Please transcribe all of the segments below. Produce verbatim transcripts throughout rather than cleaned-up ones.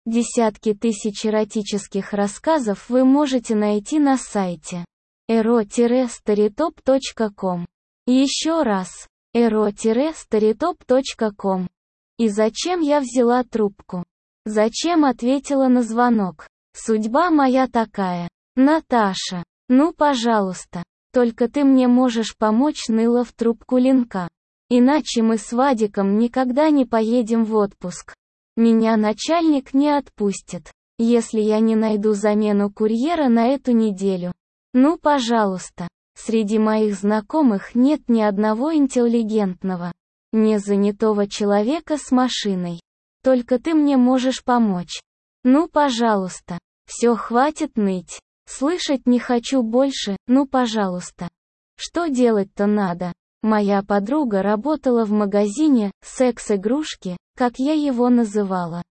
Десятки тысяч эротических рассказов вы можете найти на сайте эро старитоп точка ком. Еще раз, эро старитоп точка ком. И зачем я взяла трубку? Зачем ответила на звонок? Судьба моя такая. Наташа, ну пожалуйста, только ты мне можешь помочь, ныла в трубку Ленка. Иначе мы с Вадиком никогда не поедем в отпуск. Меня начальник не отпустит, если я не найду замену курьера на эту неделю. Ну пожалуйста, среди моих знакомых нет ни одного интеллигентного, не занятого человека с машиной. Только ты мне можешь помочь. Ну пожалуйста, все, хватит ныть. Слышать не хочу больше, ну пожалуйста. Что делать-то надо? Моя подруга работала в магазине секс-игрушки, как я его называла.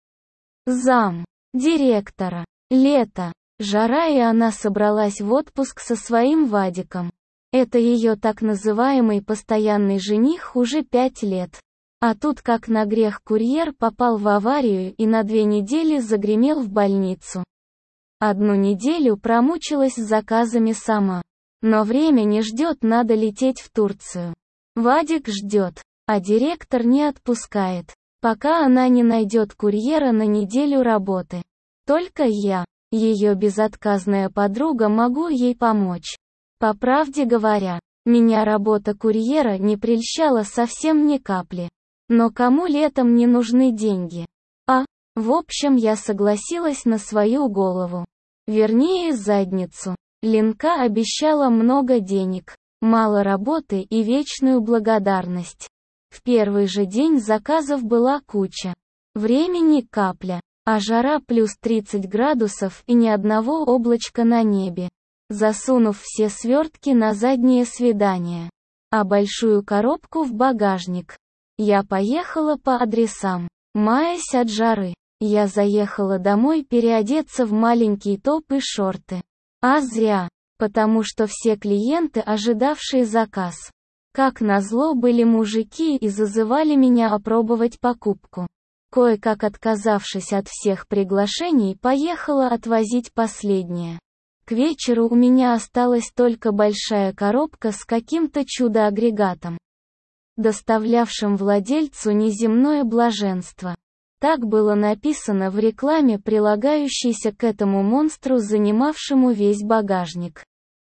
Зам. Директора. Лето. Жара, и она собралась в отпуск со своим Вадиком. Это ее так называемый постоянный жених уже пять лет. А тут как на грех курьер попал в аварию и на две недели загремел в больницу. Одну неделю промучилась с заказами сама. Но время не ждет, надо лететь в Турцию. Вадик ждет, а директор не отпускает, пока она не найдет курьера на неделю работы. Только я, ее безотказная подруга, могу ей помочь. По правде говоря, меня работа курьера не прельщала совсем ни капли. Но кому летом не нужны деньги? А, в общем, я согласилась на свою голову. Вернее, задницу. Ленка обещала много денег, мало работы и вечную благодарность. В первый же день заказов была куча. Времени капля, а жара плюс тридцать градусов и ни одного облачка на небе. Засунув все свертки на заднее свидание, а большую коробку в багажник, я поехала по адресам, маясь от жары. Я заехала домой переодеться в маленький топ и шорты. А зря, потому что все клиенты, ожидавшие заказ, как назло, были мужики и зазывали меня опробовать покупку. Кое-как отказавшись от всех приглашений, поехала отвозить последнее. К вечеру у меня осталась только большая коробка с каким-то чудо-агрегатом, доставлявшим владельцу неземное блаженство. Так было написано в рекламе, прилагающейся к этому монстру, занимавшему весь багажник.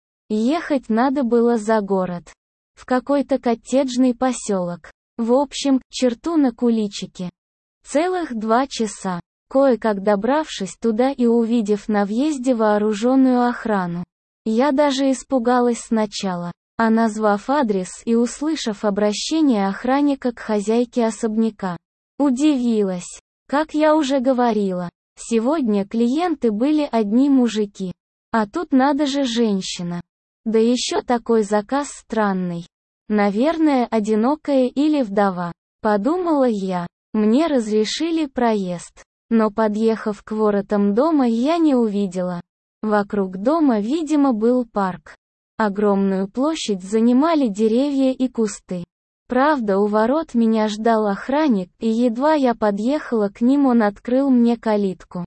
Ехать надо было за город, в какой-то коттеджный поселок. В общем, к черту на куличике. Целых два часа. Кое-как добравшись туда и увидев на въезде вооруженную охрану, я даже испугалась сначала, а назвав адрес и услышав обращение охранника к хозяйке особняка, удивилась. Как я уже говорила, сегодня клиенты были одни мужики. А тут надо же женщина. Да еще такой заказ странный. Наверное, одинокая или вдова. Подумала я. Мне разрешили проезд. Но подъехав к воротам дома, я не увидела. Вокруг дома, видимо, был парк. Огромную площадь занимали деревья и кусты. Правда, у ворот меня ждал охранник, и едва я подъехала к ним, он открыл мне калитку.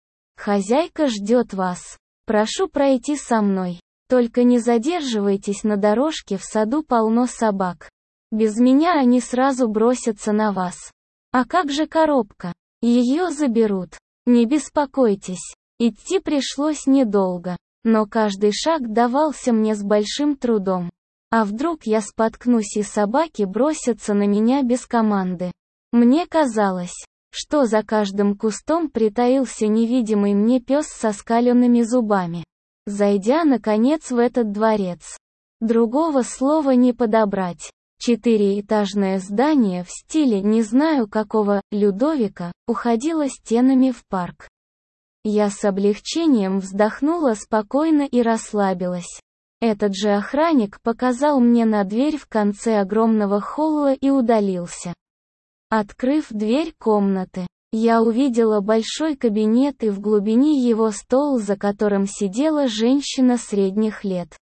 «Хозяйка ждет вас. Прошу пройти со мной. Только не задерживайтесь на дорожке, в саду полно собак. Без меня они сразу бросятся на вас. А как же коробка? Ее заберут. Не беспокойтесь». Идти пришлось недолго, но каждый шаг давался мне с большим трудом. А вдруг я споткнусь и собаки бросятся на меня без команды? Мне казалось, что за каждым кустом притаился невидимый мне пес со скаленными зубами. Зайдя, наконец, в этот дворец, другого слова не подобрать. Четыреэтажное здание в стиле не знаю какого, Людовика, уходило стенами в парк. Я с облегчением вздохнула спокойно и расслабилась. Этот же охранник показал мне на дверь в конце огромного холла и удалился. Открыв дверь комнаты, я увидела большой кабинет и в глубине его стол, за которым сидела женщина средних лет,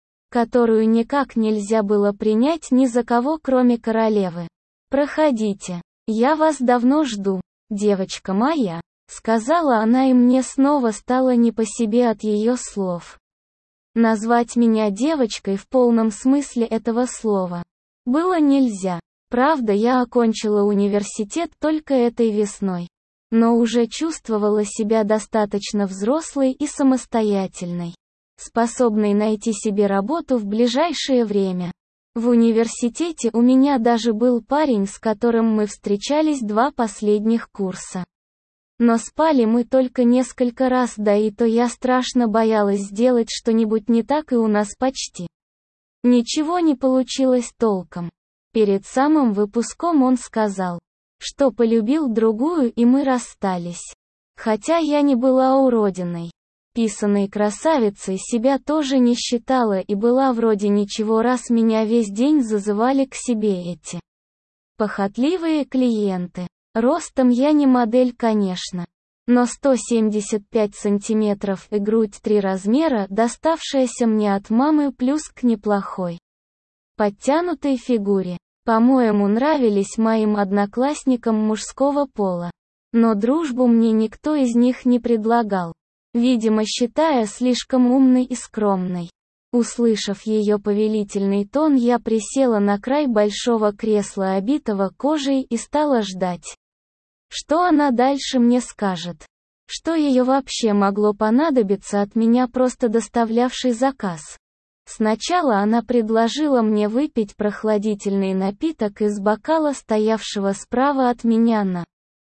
которую никак нельзя было принять ни за кого, кроме королевы. «Проходите. Я вас давно жду, девочка моя». сказала она, и мне снова стало не по себе от ее слов. Назвать меня девочкой в полном смысле этого слова было нельзя. Правда, я окончила университет только этой весной, но уже чувствовала себя достаточно взрослой и самостоятельной, способной найти себе работу в ближайшее время. В университете у меня даже был парень, с которым мы встречались два последних курса. Но спали мы только несколько раз, да и то я страшно боялась сделать что-нибудь не так, и у нас почти ничего не получилось толком. Перед самым выпуском он сказал, что полюбил другую, и мы расстались. Хотя я не была уродиной, писаной красавицей себя тоже не считала и была вроде ничего, раз меня весь день зазывали к себе эти похотливые клиенты. Ростом я не модель, конечно, но сто семьдесят пять сантиметров и грудь три размера, доставшаяся мне от мамы, плюс к неплохой подтянутой фигуре. По-моему, нравились моим одноклассникам мужского пола. Но дружбу мне никто из них не предлагал, видимо, считая слишком умной и скромной. Услышав ее повелительный тон, я присела на край большого кресла, обитого кожей, и стала ждать, что она дальше мне скажет. Что ее вообще могло понадобиться от меня, просто доставлявший заказ? Сначала она предложила мне выпить прохладительный напиток из бокала, стоявшего справа от меня на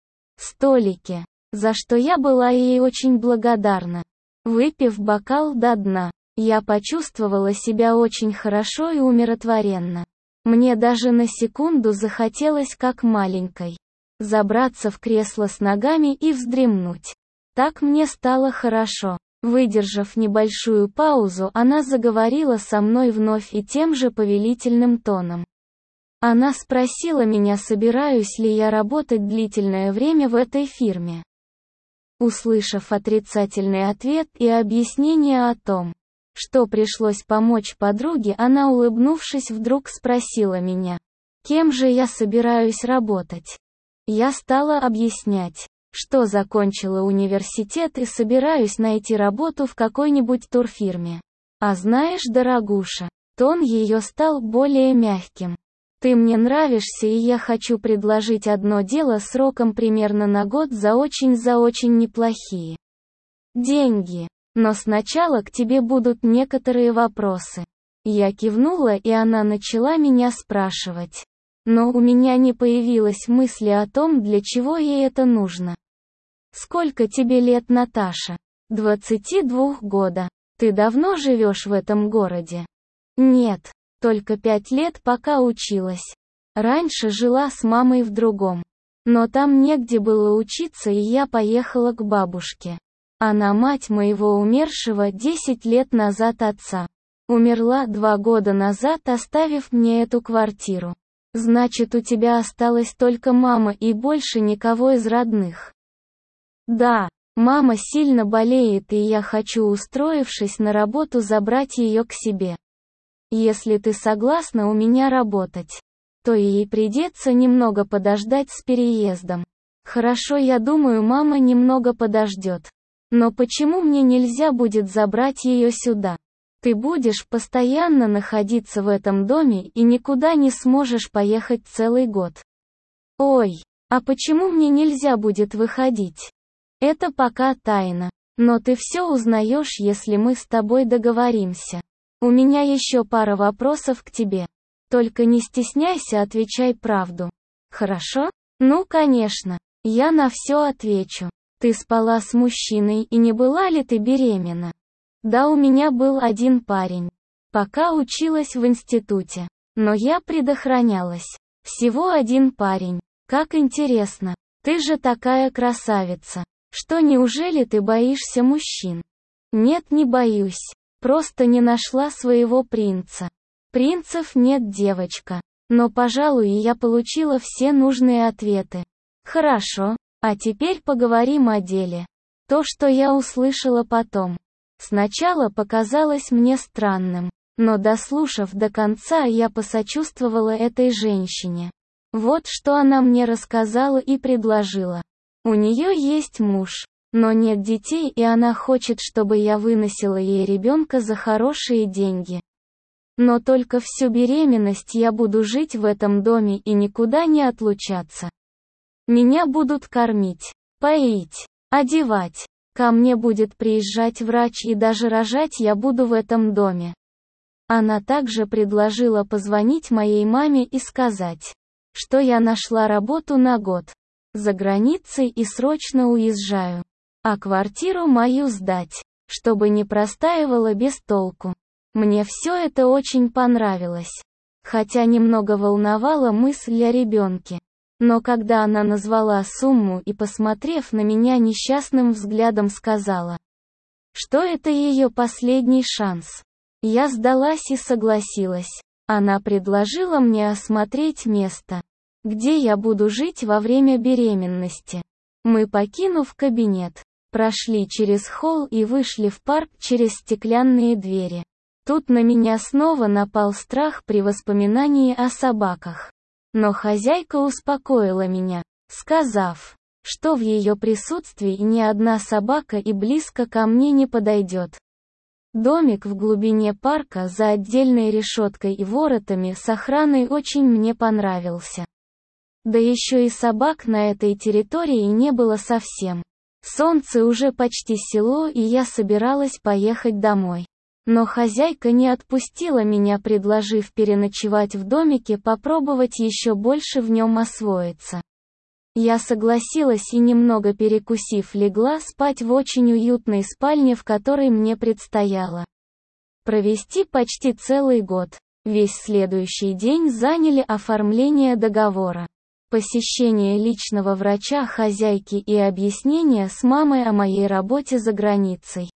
столике, за что я была ей очень благодарна. Выпив бокал до дна, я почувствовала себя очень хорошо и умиротворенно. Мне даже на секунду захотелось, как маленькой, забраться в кресло с ногами и вздремнуть. Так мне стало хорошо. Выдержав небольшую паузу, она заговорила со мной вновь и тем же повелительным тоном. Она спросила меня, собираюсь ли я работать длительное время в этой фирме. Услышав отрицательный ответ и объяснение о том, что пришлось помочь подруге, она, улыбнувшись, вдруг спросила меня, кем же я собираюсь работать. Я стала объяснять, что закончила университет и собираюсь найти работу в какой-нибудь турфирме. А знаешь, дорогуша, тон ее стал более мягким. Ты мне нравишься, и я хочу предложить одно дело сроком примерно на год за очень-за очень неплохие деньги. Но сначала к тебе будут некоторые вопросы. Я кивнула, и она начала меня спрашивать. Но у меня не появилось мысли о том, для чего ей это нужно. Сколько тебе лет, Наташа? двадцати двух года. Ты давно живешь в этом городе? Нет, только пять лет, пока училась. Раньше жила с мамой в другом. Но там негде было учиться, и я поехала к бабушке. Она мать моего умершего десять лет назад отца. Умерла два года назад, оставив мне эту квартиру. Значит, у тебя осталась только мама и больше никого из родных? Да, мама сильно болеет, и я хочу, устроившись на работу, забрать ее к себе. Если ты согласна у меня работать, то ей придется немного подождать с переездом. Хорошо, я думаю, мама немного подождет. Но почему мне нельзя будет забрать ее сюда? Ты будешь постоянно находиться в этом доме и никуда не сможешь поехать целый год. Ой, а почему мне нельзя будет выходить? Это пока тайна. Но ты все узнаешь, если мы с тобой договоримся. У меня еще пара вопросов к тебе. Только не стесняйся, отвечай правду. Хорошо? Ну, конечно. Я на все отвечу. Ты спала с мужчиной, и не была ли ты беременна? Да, у меня был один парень. Пока училась в институте. Но я предохранялась. Всего один парень. Как интересно. Ты же такая красавица. Что, неужели ты боишься мужчин? Нет, не боюсь. Просто не нашла своего принца. Принцев нет, девочка. Но, пожалуй, я получила все нужные ответы. Хорошо, а теперь поговорим о деле. То, что я услышала потом, сначала показалось мне странным. Но, дослушав до конца, я посочувствовала этой женщине. Вот что она мне рассказала и предложила. У нее есть муж, но нет детей, и она хочет, чтобы я выносила ей ребенка за хорошие деньги. Но только всю беременность я буду жить в этом доме и никуда не отлучаться. Меня будут кормить, поить, одевать. Ко мне будет приезжать врач, и даже рожать я буду в этом доме. Она также предложила позвонить моей маме и сказать, что я нашла работу на год за границей и срочно уезжаю. А квартиру мою сдать, чтобы не простаивала без толку. Мне все это очень понравилось. Хотя немного волновала мысль о ребенке. Но когда она назвала сумму и, посмотрев на меня несчастным взглядом, сказала, что это ее последний шанс, я сдалась и согласилась. Она предложила мне осмотреть место, где я буду жить во время беременности. Мы, покинув кабинет, прошли через холл и вышли в парк через стеклянные двери. Тут на меня снова напал страх при воспоминании о собаках. Но хозяйка успокоила меня, сказав, что в ее присутствии ни одна собака и близко ко мне не подойдет. Домик в глубине парка за отдельной решеткой и воротами с охраной очень мне понравился. Да еще и собак на этой территории не было совсем. Солнце уже почти село, и я собиралась поехать домой. Но хозяйка не отпустила меня, предложив переночевать в домике, попробовать еще больше в нем освоиться. Я согласилась и, немного перекусив, легла спать в очень уютной спальне, в которой мне предстояло провести почти целый год. Весь следующий день заняли оформление договора, посещение личного врача хозяйки и объяснение с мамой о моей работе за границей.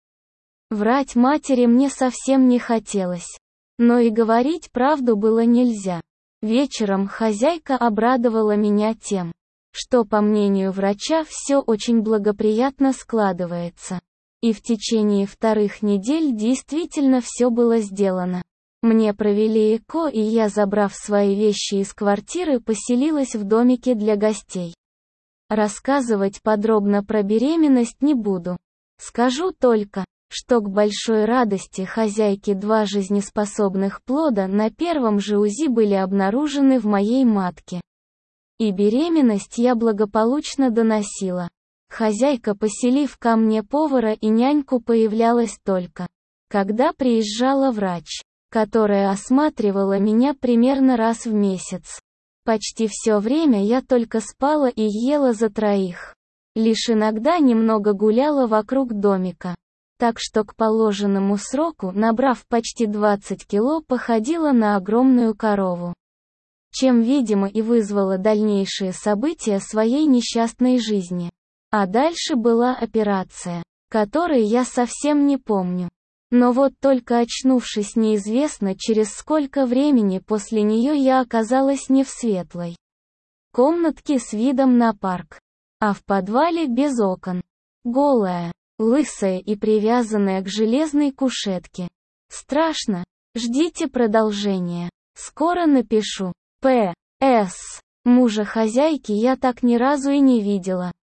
Врать матери мне совсем не хотелось. Но и говорить правду было нельзя. Вечером хозяйка обрадовала меня тем, что, по мнению врача, все очень благоприятно складывается. И в течение вторых недель действительно все было сделано. Мне провели ЭКО, и я, забрав свои вещи из квартиры, поселилась в домике для гостей. Рассказывать подробно про беременность не буду. Скажу только, что к большой радости хозяйки два жизнеспособных плода на первом же УЗИ были обнаружены в моей матке. И беременность я благополучно доносила. Хозяйка, поселив ко мне повара и няньку, появлялась только, когда приезжала врач, которая осматривала меня примерно раз в месяц. Почти все время я только спала и ела за троих. Лишь иногда немного гуляла вокруг домика. Так что к положенному сроку, набрав почти двадцать кило, походила на огромную корову. Чем, видимо, и вызвало дальнейшие события своей несчастной жизни. А дальше была операция, которой я совсем не помню. Но вот только очнувшись неизвестно через сколько времени после нее, я оказалась не в светлой комнатке с видом на парк, а в подвале без окон. Голая, лысая и привязанная к железной кушетке. Страшно. Ждите продолжения. Скоро напишу. П С Мужа хозяйки я так ни разу и не видела.